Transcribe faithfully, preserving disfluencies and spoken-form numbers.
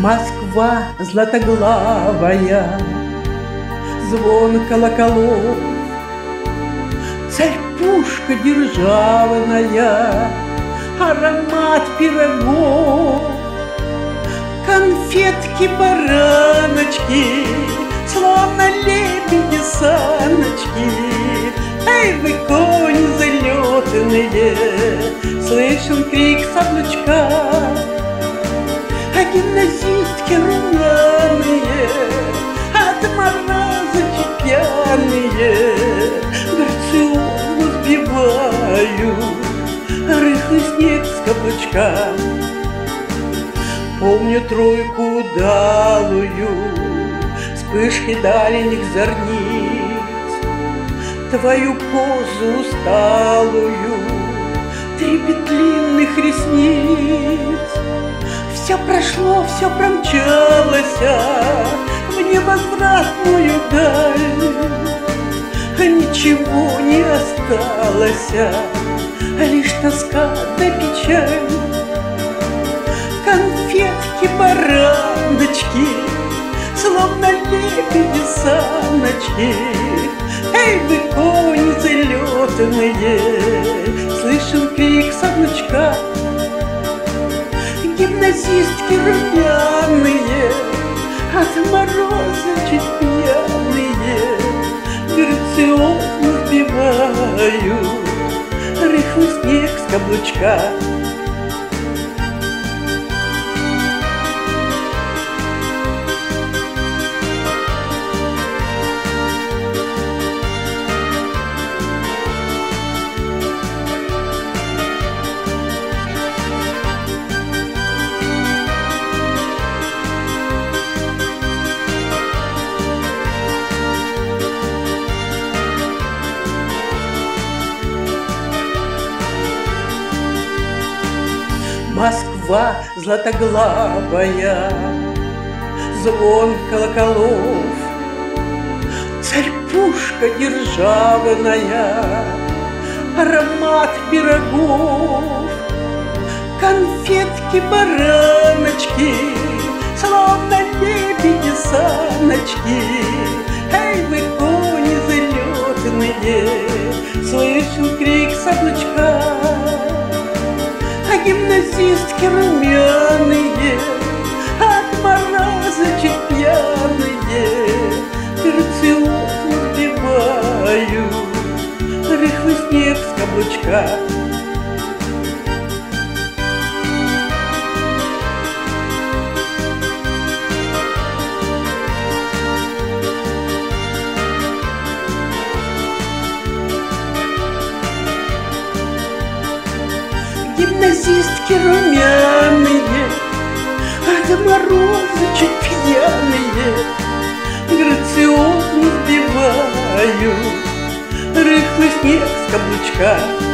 Москва златоглавая, звон колоколов, царь-пушка державная, аромат пирогов, конфетки-бараночки, словно лебеди саночки. Эй, вы, кони залетные, слышен крик соблучка, а гимназистки румяные, от мороза пьяные, грациозно сбивают рыхлый снег с каблучка. Помню тройку удалую, вспышки дальних зорниц, твою позу усталую, трепет длинных ресниц. Все прошло, все промчалось в невозвратную даль, ничего не осталось, лишь тоска да печаль. Конфетки-бараночки, словно лебеди саночки. Эй, вы, кони залетные, слышен крик соблучка. Гимназистки румяные, от мороза чуть пьяные, грациозно сбивают рыхлый снег с каблучка. Москва златоглавая, звон колоколов, царь-пушка державная, аромат пирогов, конфетки-бараночки, словно лебеди саночки. Эй, вы, кони залетные, слышен крик соблучка. А гимназистки румяные, от мороза чуть пьяные, грациозно сбивают рыхлый снег с каблучка. Гимназистки румяные, от мороза чуть пьяные, грациозно сбивают рыхлый снег с каблучка.